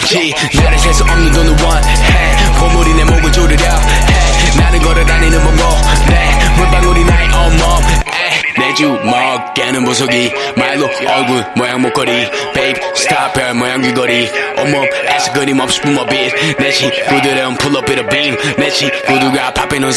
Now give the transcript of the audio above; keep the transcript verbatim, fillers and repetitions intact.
지 나를 셀 수 없는 돈을 원해 보물이 내 목을 조르려 해 나는 걸어 다니는 몸내 물방울이 나의 온몸 내 주먹에는 보석이 말로 얼굴 모양 목걸이 Babe stop 별 모양 귀걸이 온몸에서 그림 없이 뿜어빛 내 친구들은 pull up with a beam 내 친구들과 밥해 놓은